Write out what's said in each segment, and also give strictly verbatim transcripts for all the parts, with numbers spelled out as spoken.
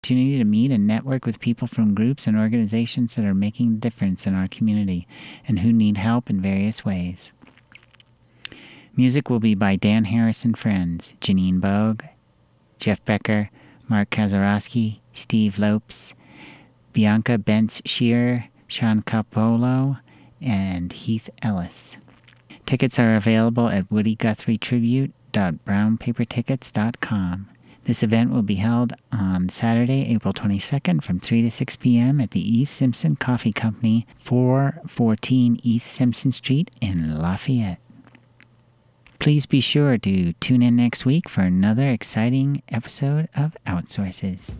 opportunity to meet and network with people from groups and organizations that are making a difference in our community and who need help in various ways. Music will be by Dan Harris and Friends, Janine Bogue, Jeff Becker, Mark Kazarowski, Steve Lopes, Bianca Bentz-Shearer, Sean Capolo, and Heath Ellis. Tickets are available at woody guthrie tribute dot brown paper tickets dot com. This event will be held on Saturday, April twenty-second from three to six p.m. at the East Simpson Coffee Company, four fourteen East Simpson Street in Lafayette. Please be sure to tune in next week for another exciting episode of Outsources.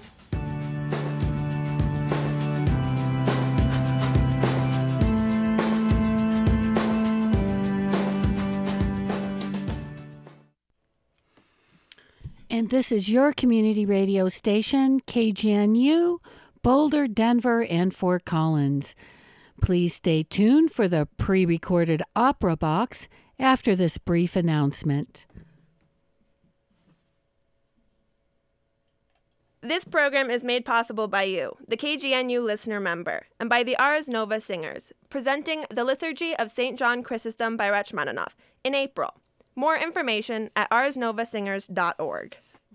And this is your community radio station, K G N U, Boulder, Denver, and Fort Collins. Please stay tuned for the pre-recorded opera box after this brief announcement. This program is made possible by you, the K G N U listener member, and by the Ars Nova Singers, presenting the Liturgy of Saint John Chrysostom by Rachmaninoff in April. More information at ars nova singers dot org.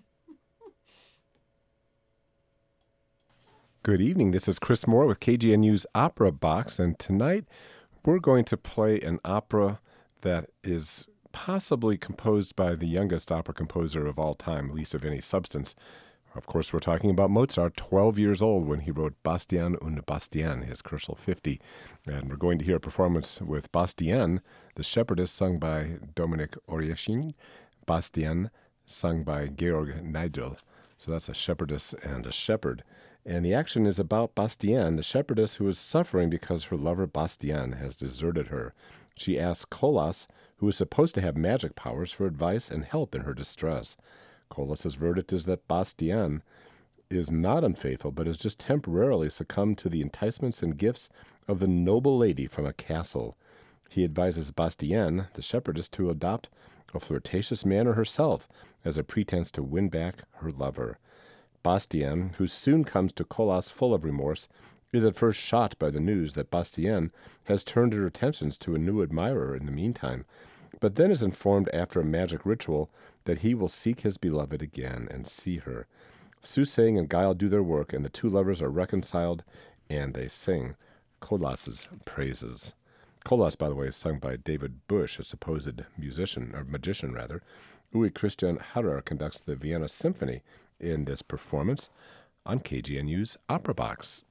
Good evening. This is Chris Moore with K G N U's Opera Box, and tonight we're going to play an opera that is possibly composed by the youngest opera composer of all time, least of any substance. Of course, we're talking about Mozart, twelve years old when he wrote Bastian und Bastienne, his Crucial fifty. And we're going to hear a performance with Bastienne, the shepherdess, sung by Dominic Oryashin, Bastienne, sung by Georg Nigel. So that's a shepherdess and a shepherd. And the action is about Bastienne, the shepherdess who is suffering because her lover Bastien has deserted her. She asks Kolas, who is supposed to have magic powers, for advice and help in her distress. Kolas' verdict is that Bastien is not unfaithful, but has just temporarily succumbed to the enticements and gifts of the noble lady from a castle. He advises Bastienne, the shepherdess, to adopt a flirtatious manner herself as a pretense to win back her lover. Bastien, who soon comes to Kolas full of remorse, is at first shocked by the news that Bastienne has turned her attentions to a new admirer in the meantime, but then is informed after a magic ritual that he will seek his beloved again and see her. Soothsaying and guile do their work, and the two lovers are reconciled, and they sing Kolas's praises. Kolas, by the way, is sung by David Busch, a supposed musician, or magician rather. Uwe Christian Harrer conducts the Vienna Symphony in this performance on K G N U's Opera Box.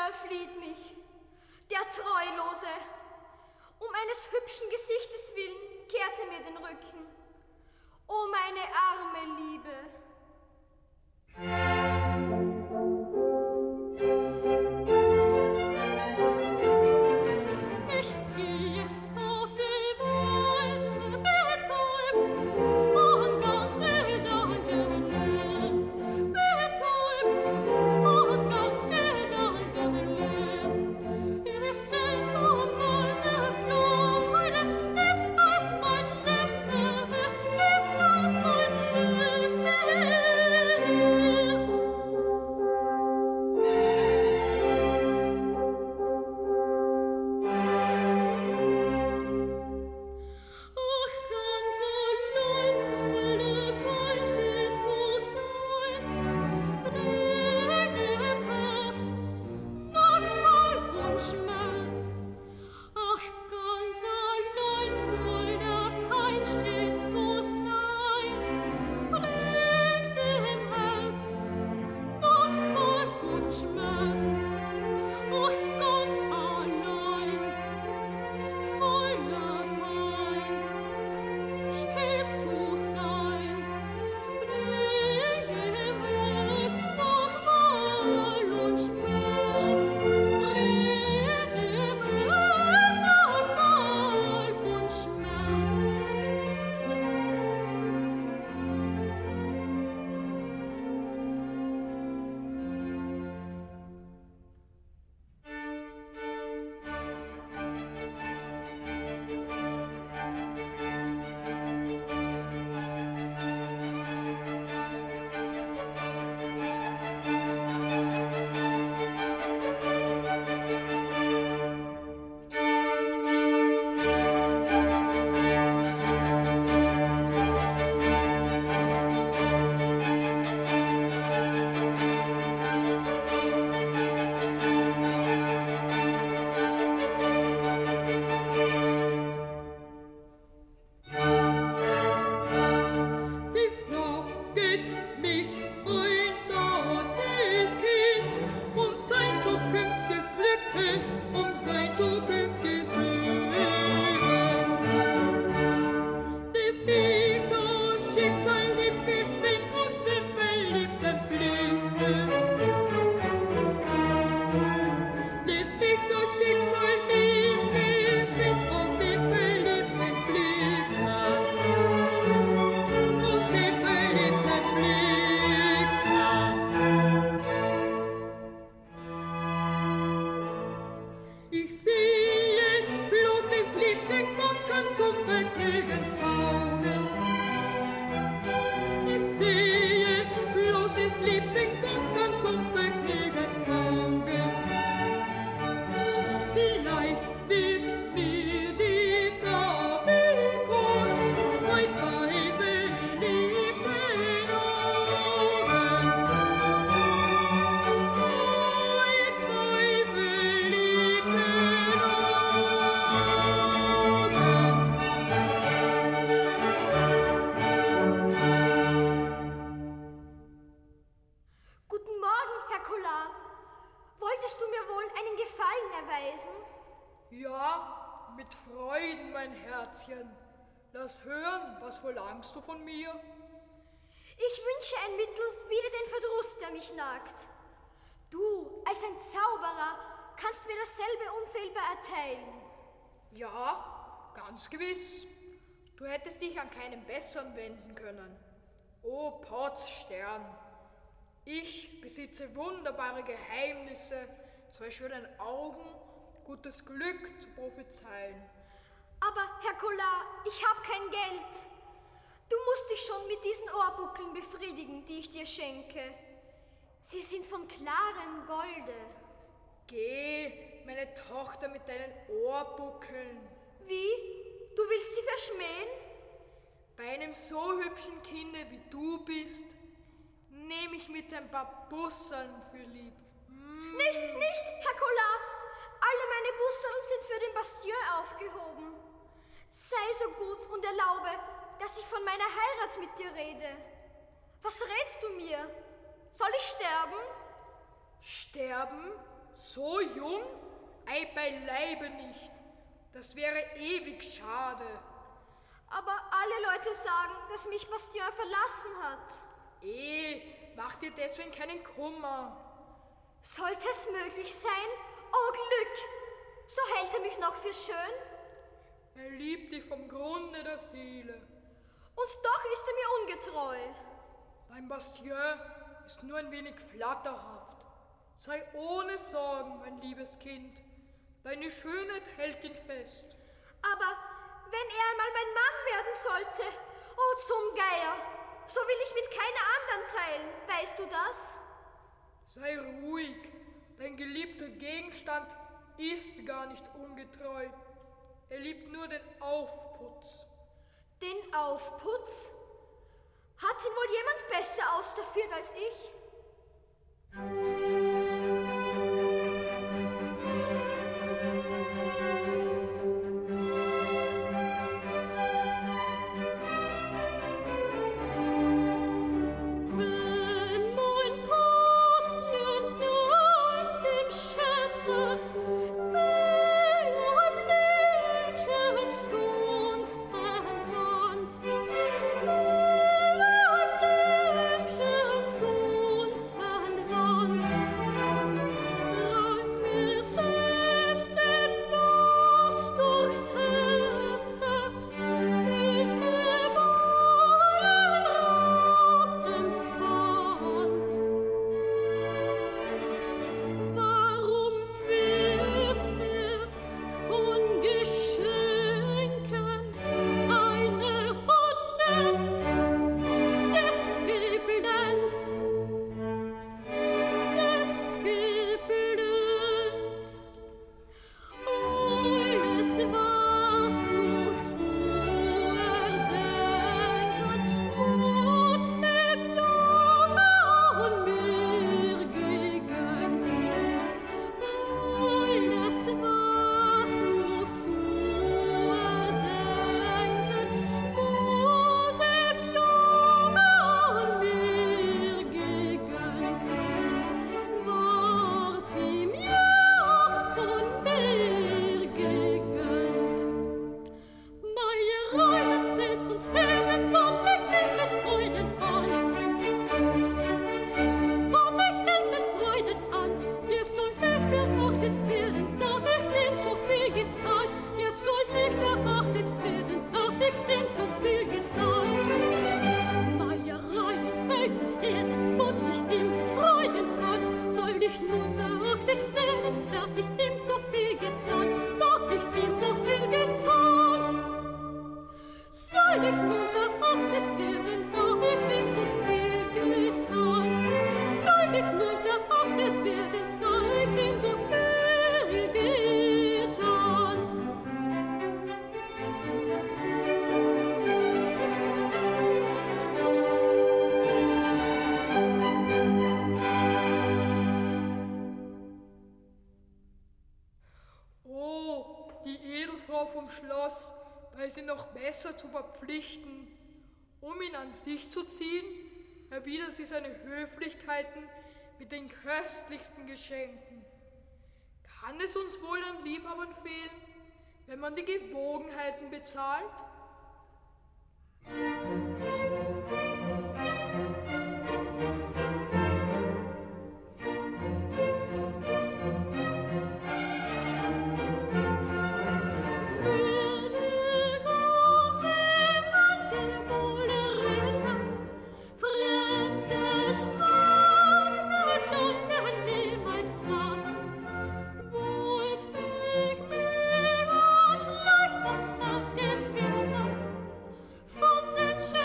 er flieht mich, der Treulose. Um eines hübschen Gesichtes willen kehrt er mir den Rücken. O meine arme Liebe! Ich geh jetzt auf die Beine, betäubt und ganz gedankenleer, betäubt und ganz gedankenleer. Es sind um meine Freude, nichts aus mein Leben, nichts aus mein Leben. Ja, mit Freuden, mein Herzchen. Lass hören, was verlangst du von mir? Ich wünsche ein Mittel wider den Verdruss, der mich nagt. Du, als ein Zauberer, kannst mir dasselbe unfehlbar erteilen. Ja, ganz gewiss. Du hättest dich an keinen besseren wenden können. O Potzstern, ich besitze wunderbare Geheimnisse, zwei schönen Augen, gutes Glück zu prophezeien. Aber, Herr Collard, ich habe kein Geld. Du musst dich schon mit diesen Ohrbuckeln befriedigen, die ich dir schenke. Sie sind von klarem Golde. Geh, meine Tochter, mit deinen Ohrbuckeln. Wie? Du willst sie verschmähen? Bei einem so hübschen Kinde wie du bist, nehme ich mit ein paar Busseln für lieb. Mm. Nicht, nicht, Herr Collard. Alle meine Busseln sind für den Bastion aufgehoben. Sei so gut und erlaube, dass ich von meiner Heirat mit dir rede. Was rätst du mir? Soll ich sterben? Sterben? So jung? Ei, beileibe nicht. Das wäre ewig schade. Aber alle Leute sagen, dass mich Bastien verlassen hat. Eh, mach dir deswegen keinen Kummer. Sollte es möglich sein? Oh Glück! So hält er mich noch für schön? Er liebt dich vom Grunde der Seele. Und doch ist er mir ungetreu. Dein Bastien ist nur ein wenig flatterhaft. Sei ohne Sorgen, mein liebes Kind. Deine Schönheit hält ihn fest. Aber wenn er einmal mein Mann werden sollte, oh zum Geier, so will ich mit keiner anderen teilen, weißt du das? Sei ruhig, dein geliebter Gegenstand ist gar nicht ungetreu. Er liebt nur den Aufputz. Den Aufputz? Hat ihn wohl jemand besser ausstaffiert als ich? Zu verpflichten, um ihn an sich zu ziehen, erwidert sie seine Höflichkeiten mit den köstlichsten Geschenken. Kann es uns wohl an Liebhabern fehlen, wenn man die Gewogenheiten bezahlt? Von den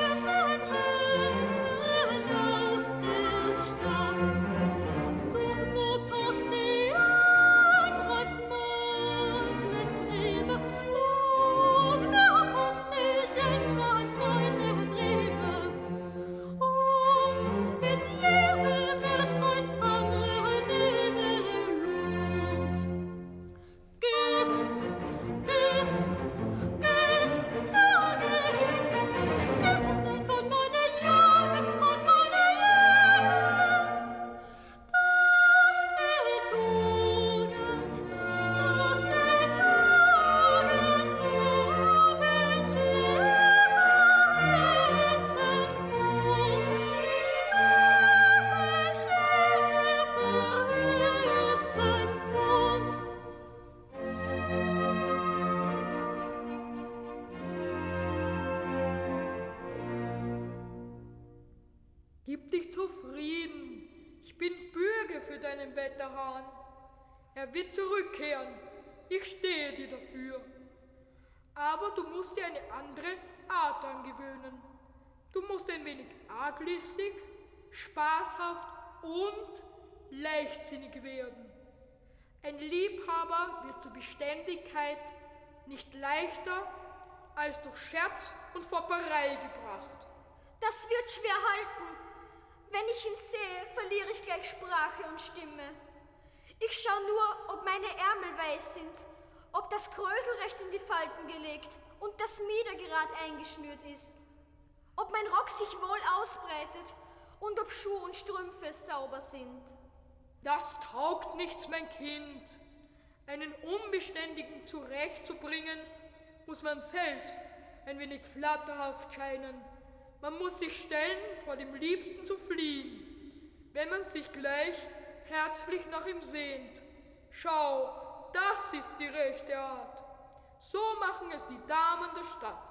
Gib dich zufrieden. Ich bin Bürger für deinen Wetterhahn. Er wird zurückkehren. Ich stehe dir dafür. Aber du musst dir eine andere Art angewöhnen. Du musst ein wenig arglistig, spaßhaft und leichtsinnig werden. Ein Liebhaber wird zur Beständigkeit nicht leichter als durch Scherz und Fopperei gebracht. Das wird schwer halten. Wenn ich ihn sehe, verliere ich gleich Sprache und Stimme. Ich schaue nur, ob meine Ärmel weiß sind, ob das Krösel recht in die Falten gelegt und das Mieder gerade eingeschnürt ist, ob mein Rock sich wohl ausbreitet und ob Schuh und Strümpfe sauber sind. Das taugt nichts, mein Kind. Einen Unbeständigen zurechtzubringen, muss man selbst ein wenig flatterhaft scheinen. Man muss sich stellen, vor dem Liebsten zu fliehen, wenn man sich gleich herzlich nach ihm sehnt. Schau, das ist die rechte Art. So machen es die Damen der Stadt.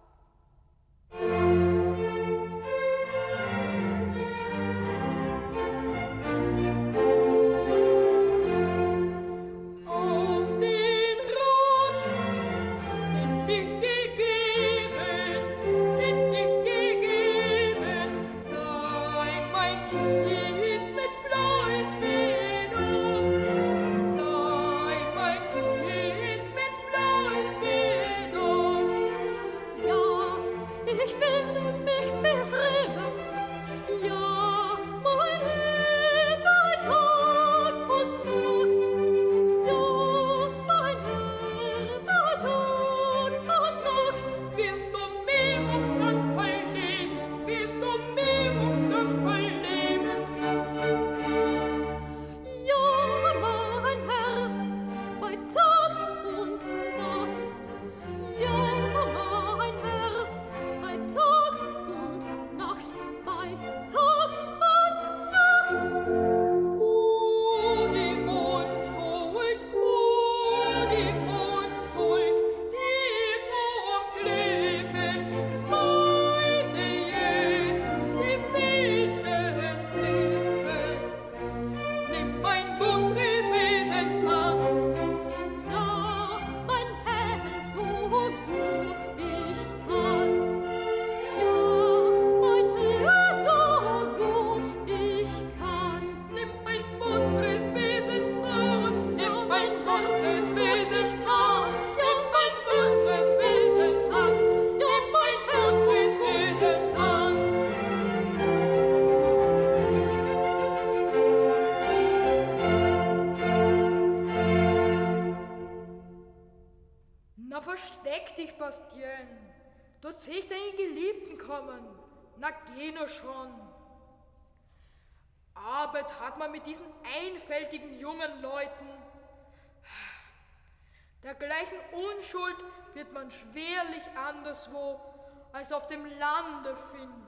Bastien, dort sehe ich deinen Geliebten kommen. Na, geh nur schon. Arbeit hat man mit diesen einfältigen jungen Leuten. Dergleichen Unschuld wird man schwerlich anderswo als auf dem Lande finden.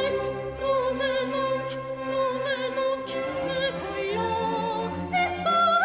Es war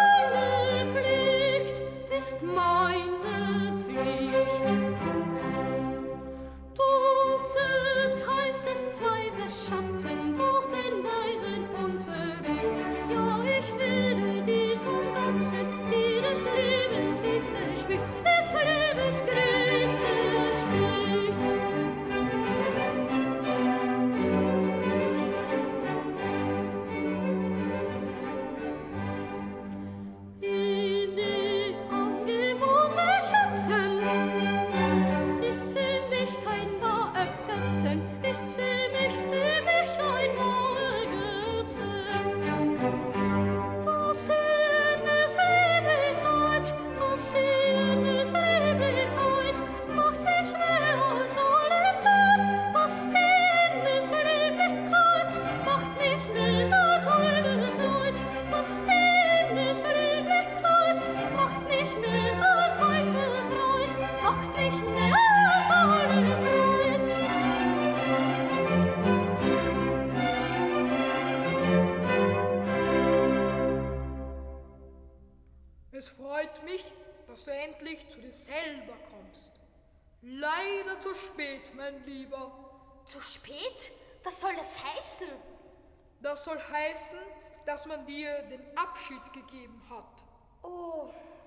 freut mich, dass du endlich zu dir selber kommst. Leider zu spät, mein Lieber. Zu spät? Was soll das heißen? Das soll heißen, dass man dir den Abschied gegeben hat. Oh.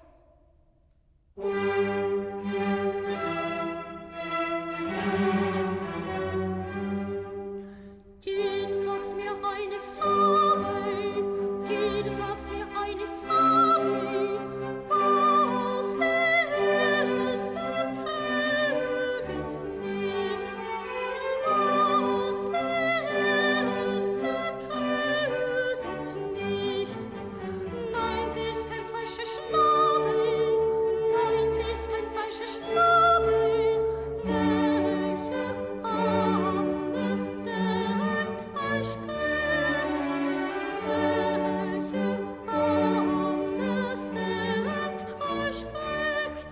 Geh, du sagst mir eine Farbe, geh, du sagst mir eine Farbe, was denn betrüget nicht, was denn betrüget nicht. Nein, sie ist kein falscher Schnabel, nein, sie ist kein falscher Schnabel, welche anders denn verspricht, welche anders denn verspricht.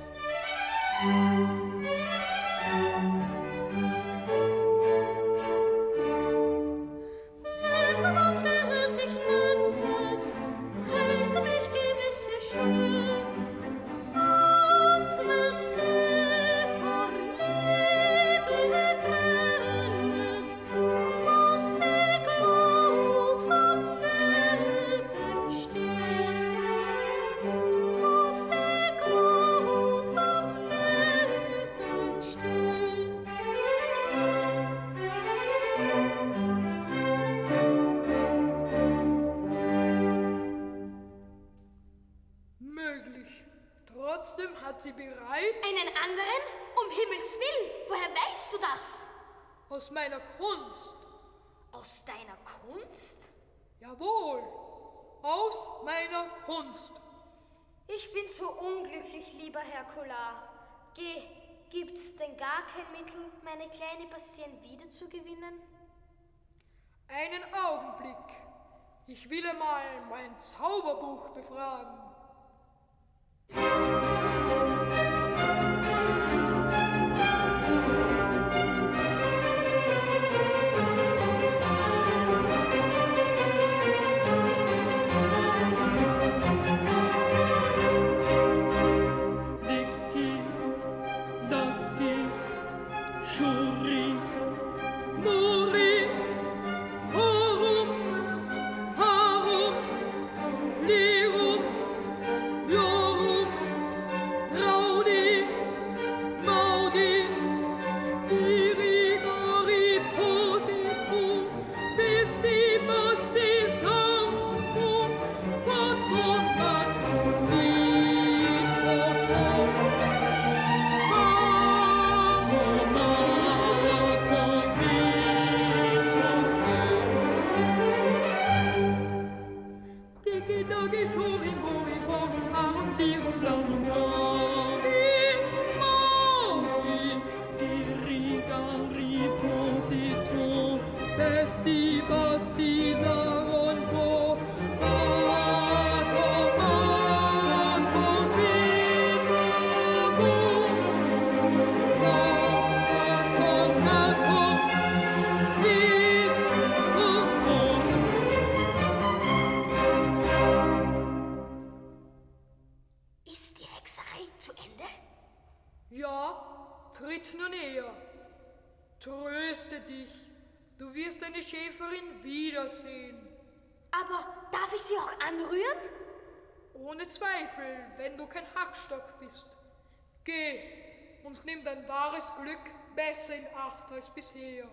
Wenn mein Mann hört sich nennet, heiße mich gewisse schön, und wenn sie vor Liebe brennet, muss die Glut von mir entstehen, muss die Glut von mir entstehen. Möglich. Trotzdem hat sie bereits Einen anderen? Um Himmels Willen, woher weißt du das? aus meiner Kunst, Aus deiner Kunst? jawohl, aus meiner Kunst. Ich bin so unglücklich, lieber Herr Collar. Geh, gibt's denn gar kein Mittel, meine kleine Patient wiederzugewinnen? Einen Augenblick. Ich will einmal mein Zauberbuch befragen. Dicky, Ducky, Schuri, Muri, Horum, Harum, Lirum, Lorum, Raudi, Maudi, Dirigori, Positum, Bisti, Basti, Sanfum, Pottum, Mattum, Vitrum, Digi Dagi Shuri Mori Horum Harum Dirum Laurum Ravi Maui Dirigari Posito Besti Basti Saron Fro Vato Mato Vivo Vato Mato Vivo Ist die Hexerei zu Ende? Ja, tritt nur näher. Tröste dich, du wirst deine Schäferin wiedersehen. Aber darf ich sie auch anrühren? Ohne Zweifel, wenn du kein Hackstock bist. Geh und nimm dein wahres Glück besser in Acht als bisher.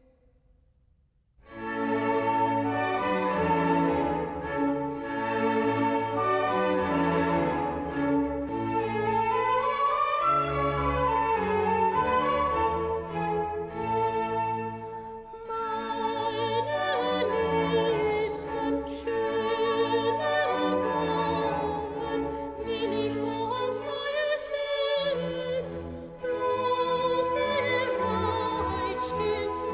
meine liebsten schönen Wangen, will ich vors neues Leben, bloß ihr Reit stets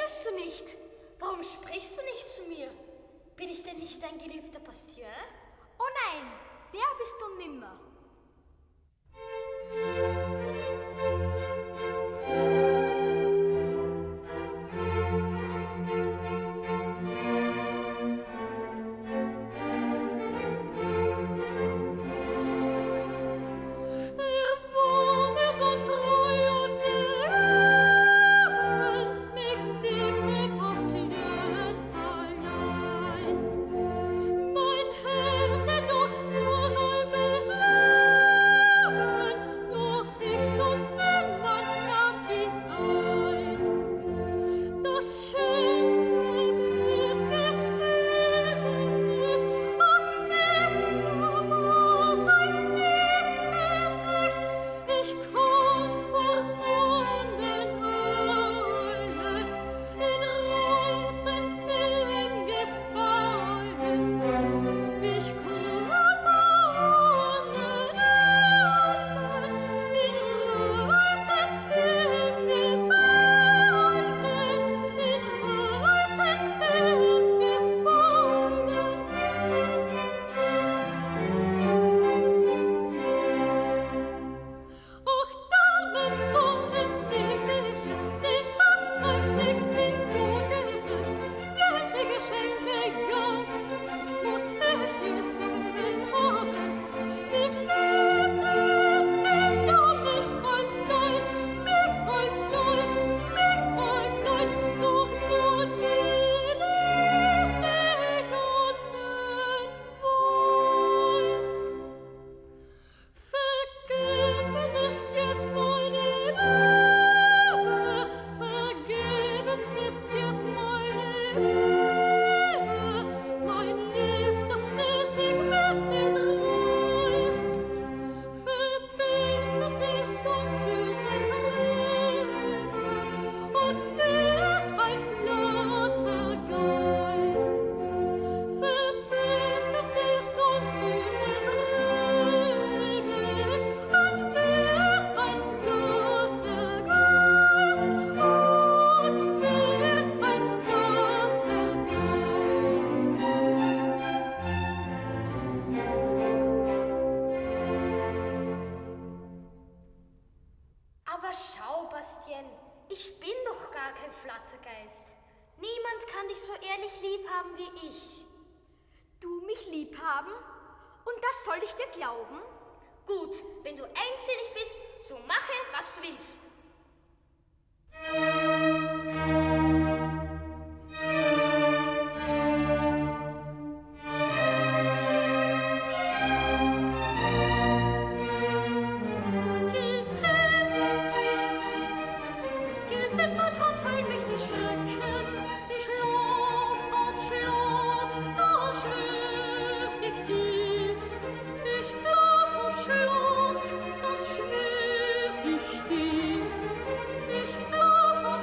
redest du nicht? Warum sprichst du nicht zu mir? Bin ich denn nicht dein geliebter Bastien? Oh nein, der bist du nimmer. Niemand kann dich so ehrlich lieb haben wie ich. Du mich lieb haben? Und das soll ich dir glauben? Gut, wenn du einsinnig bist, so mache, was du willst. Schloss, das schwör ich dir. Ich lauf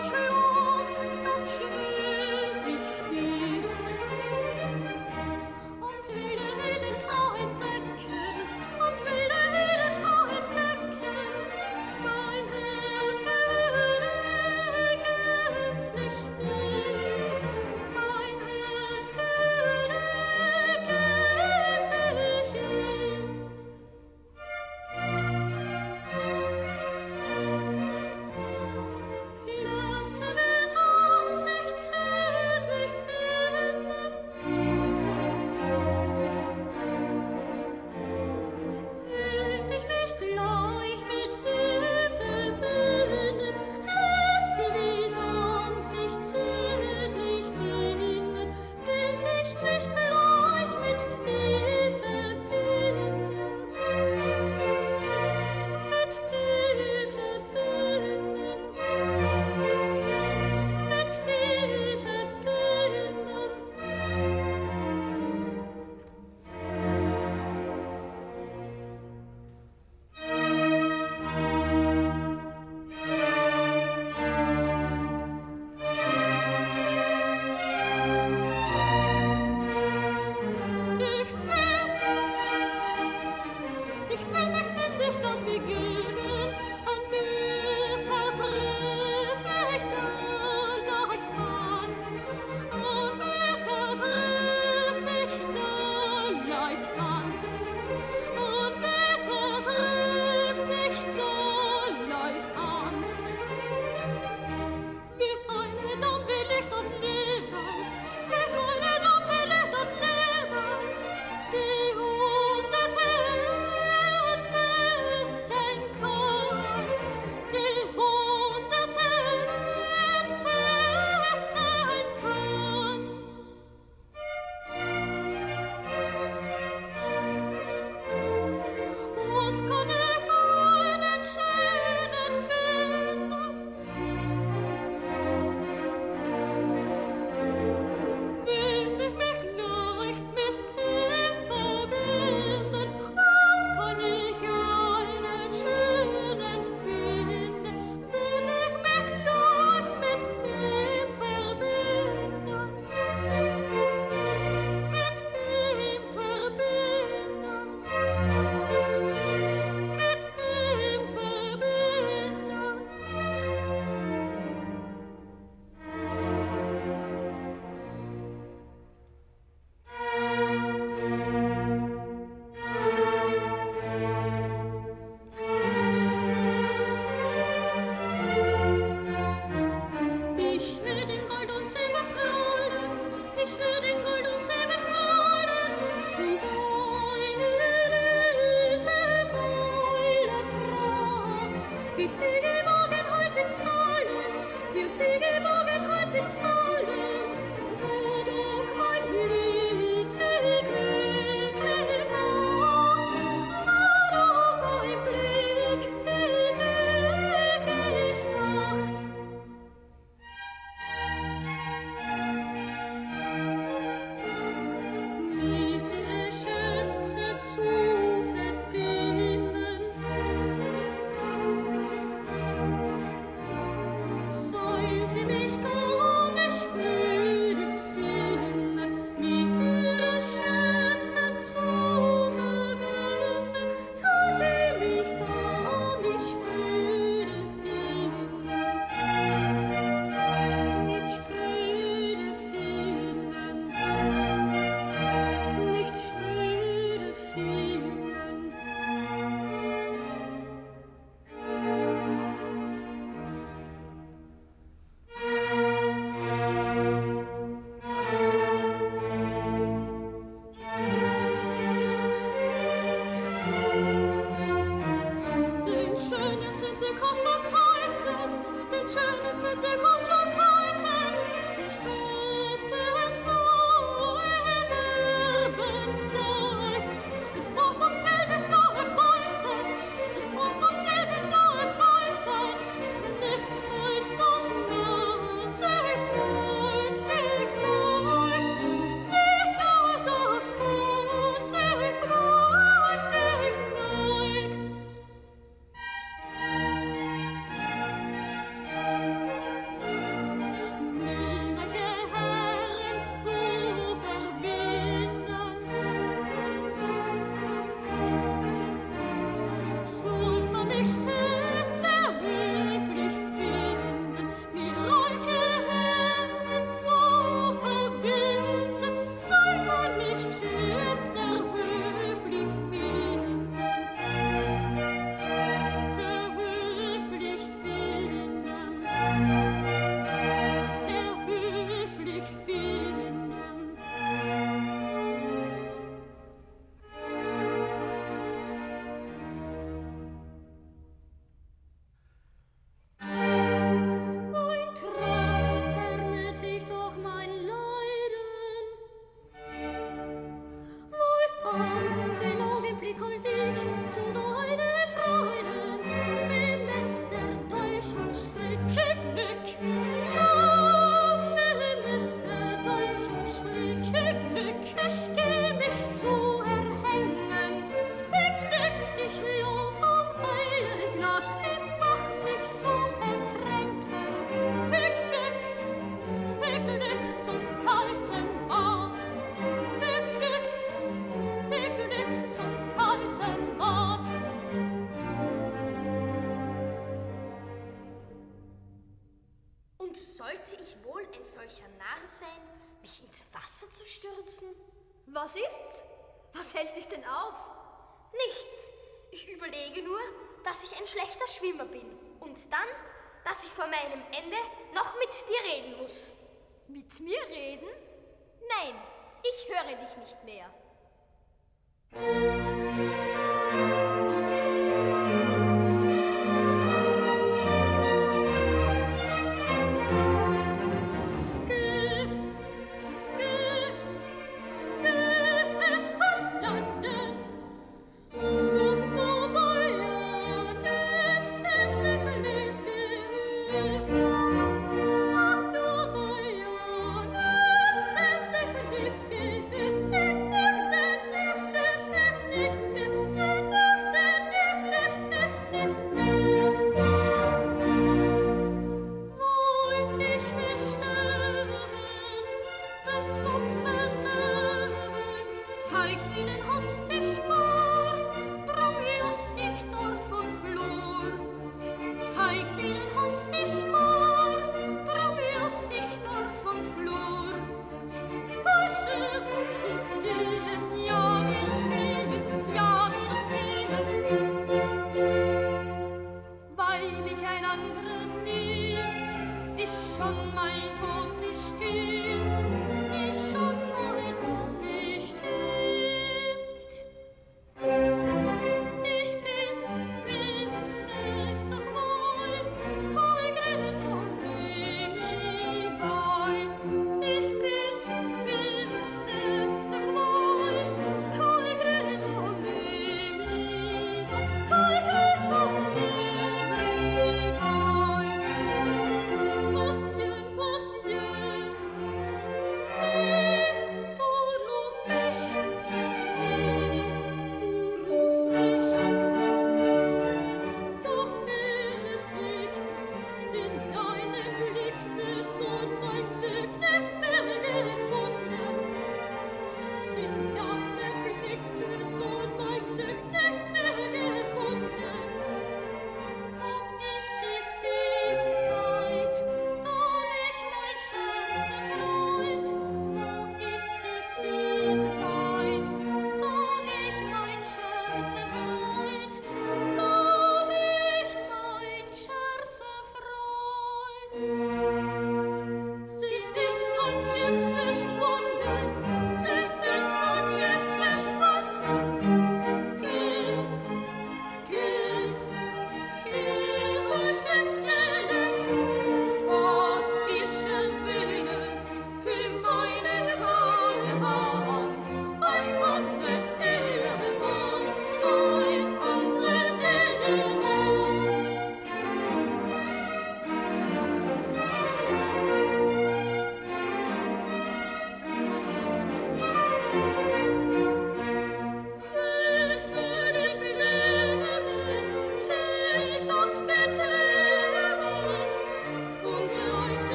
mich ins Wasser zu stürzen? Was ist's? Was hält dich denn auf? Nichts. Ich überlege nur, dass ich ein schlechter Schwimmer bin. Und dann, dass ich vor meinem Ende noch mit dir reden muss. Mit mir reden? Nein, ich höre dich nicht mehr.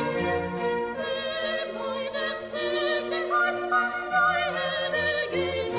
Geh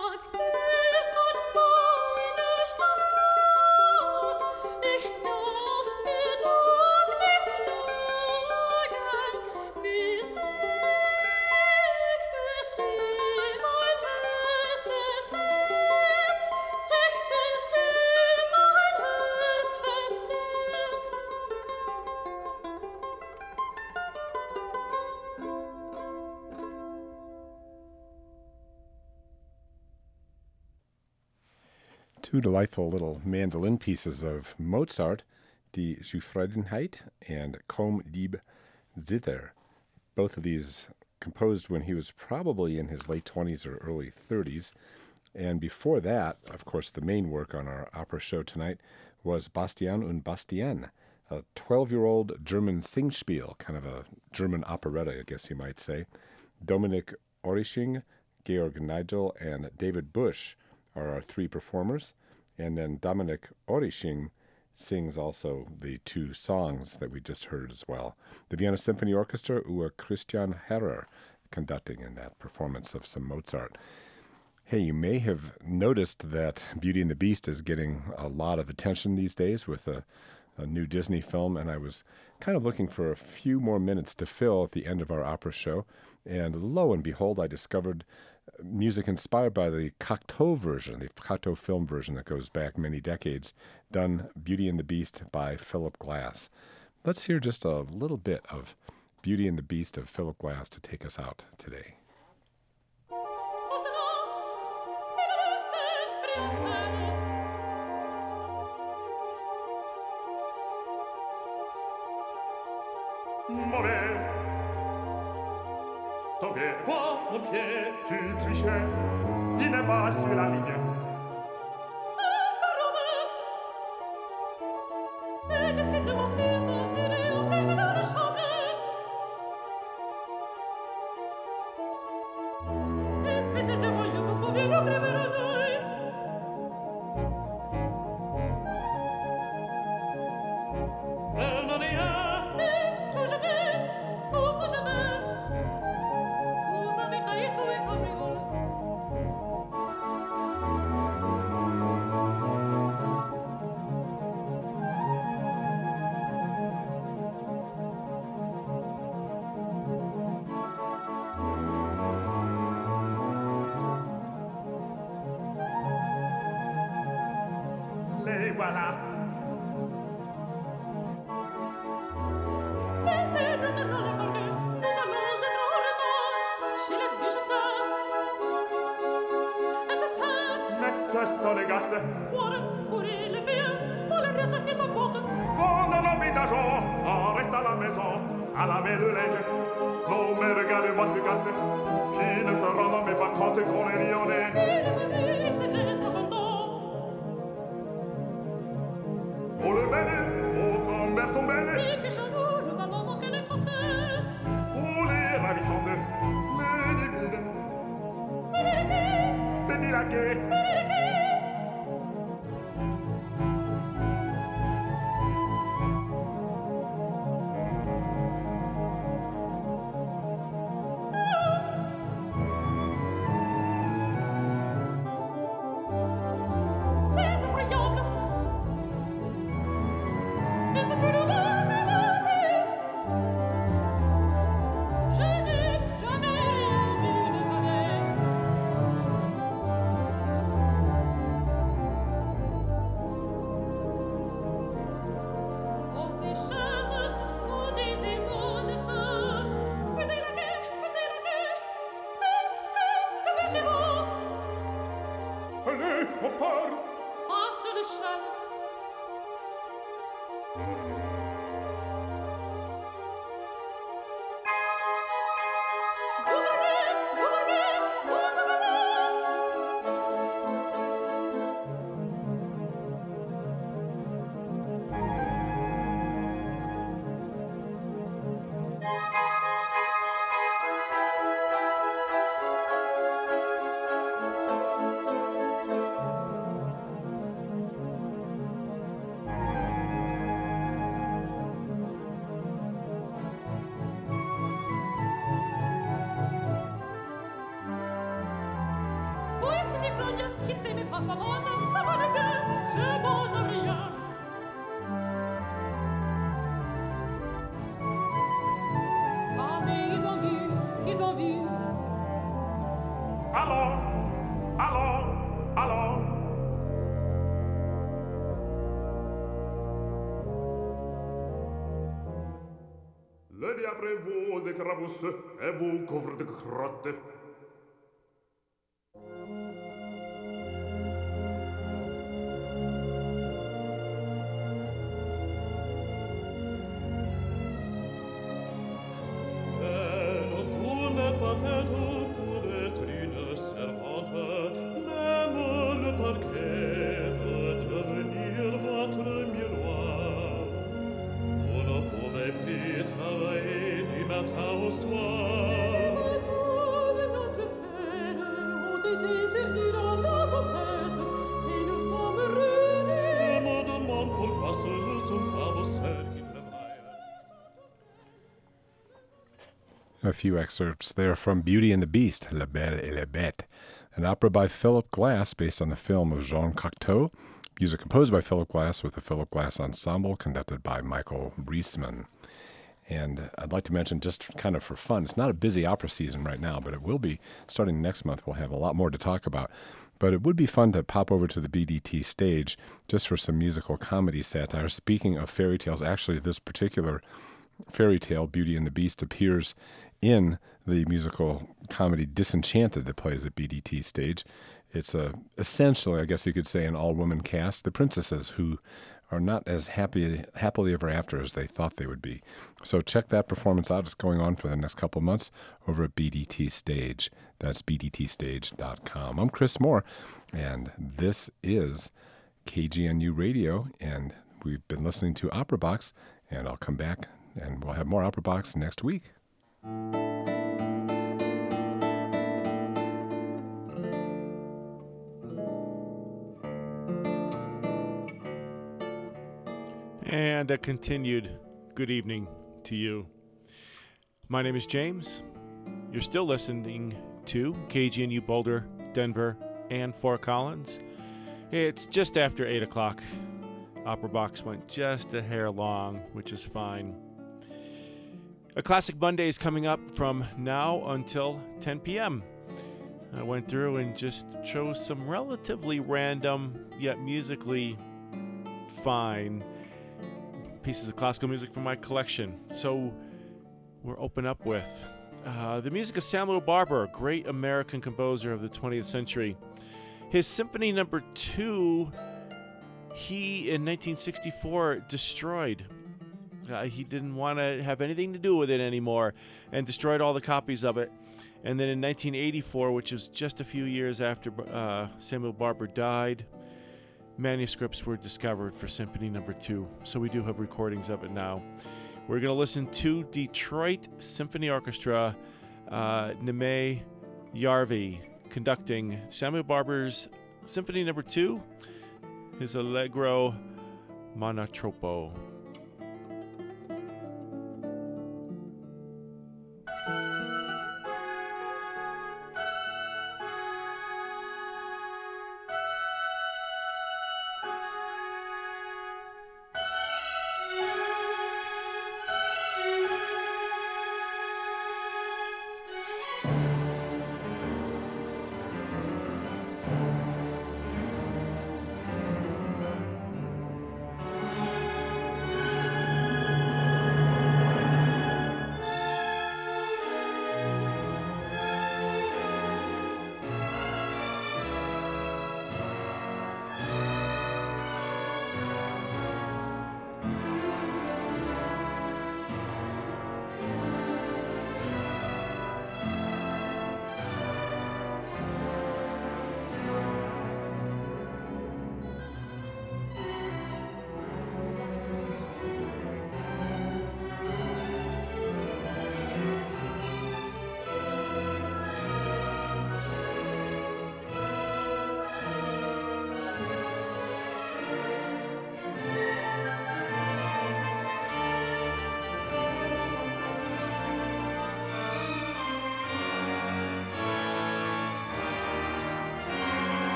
Two delightful little mandolin pieces of Mozart, Die Zufriedenheit and Komm lieb zither. Both of these composed when he was probably in his late twenties or early thirties. And before that, of course, the main work on our opera show tonight was Bastian und Bastienne, a twelve-year-old German Singspiel, kind of a German operetta, I guess you might say. Dominik Oriching, Georg Nigel, and David Busch are our three performers. And then Dominik Oriching sings also the two songs that we just heard as well. The Vienna Symphony Orchestra, Uwe Christian Herrer, conducting in that performance of some Mozart. Hey, you may have noticed that Beauty and the Beast is getting a lot of attention these days with a, a new Disney film, and I was kind of looking for a few more minutes to fill at the end of our opera show, and lo and behold, I discovered music inspired by the Cocteau version, the Cocteau film version that goes back many decades, done Beauty and the Beast by Philip Glass. Let's hear just a little bit of Beauty and the Beast of Philip Glass to take us out today. Ton pied, moi, mon pied, tu trichais, il n'est pas sur la ligne. Et qu'est-ce que tu m'as fait sortir au péché dans la chambre? Est-ce que c'était moi, je vous pouvais l'ouvrir vers un œil? Un an et un, et tout jamais, au bout de main. Les voilà. Ce sont les gosses. Pour les vieux, pour les vieux qui sont morts. Quand on habite un jour, on reste à la maison, à laver le linge. Non, mais regardez-moi ce gosse, qui ne se rend même pas compte qu'on est lyonnais. Il c'était pas content. Oh le belle, oh grand-mère sont belles. Et puis chez nous, nous allons manquer les français. Oh les ravissantes, mais divides. Mais dis-la-quai. Ivrogna, chi insieme passa moda, ça va bien, c'est bon à rien. Ah, mais ils ont vu, ils ont vu. Alors, alors, alors. Le diable vous écrabousse et vous couvre de crottes. A few excerpts there from Beauty and the Beast, La Belle et la Bête, an opera by Philip Glass based on the film of Jean Cocteau, music composed by Philip Glass with the Philip Glass Ensemble conducted by Michael Riesman. And I'd like to mention, just kind of for fun, it's not a busy opera season right now, but it will be starting next month. We'll have a lot more to talk about. But it would be fun to pop over to the B D T stage just for some musical comedy satire. Speaking of fairy tales, actually this particular fairy tale, Beauty and the Beast, appears in the musical comedy Disenchanted that plays at B D T stage. It's a, essentially, I guess you could say, an all-woman cast, the princesses who are not as happy, happily ever after as they thought they would be. So check that performance out. It's going on for the next couple months over at B D T Stage. That's b d t stage dot com. I'm Chris Moore, and this is K G N U Radio, and we've been listening to Opera Box, and I'll come back, and we'll have more Opera Box next week. And a continued good evening to you. My name is James. You're still listening to K G N U Boulder, Denver, and Fort Collins. It's just after eight o'clock. Opera Box went just a hair long, which is fine. A Classic Monday is coming up from now until ten p.m. I went through and just chose some relatively random, yet musically fine pieces of classical music from my collection. So we're open up with uh, the music of Samuel Barber, a great American composer of the twentieth century. His Symphony Number Two, he in nineteen sixty-four destroyed. Uh, he didn't want to have anything to do with it anymore and destroyed all the copies of it. And then in nineteen eighty-four, which is just a few years after uh, Samuel Barber died, manuscripts were discovered for Symphony Number Two. So we do have recordings of it now. We're going to listen to Detroit Symphony Orchestra, uh, Neme Yarvi, conducting Samuel Barber's Symphony Number Two, his Allegro Monotropo.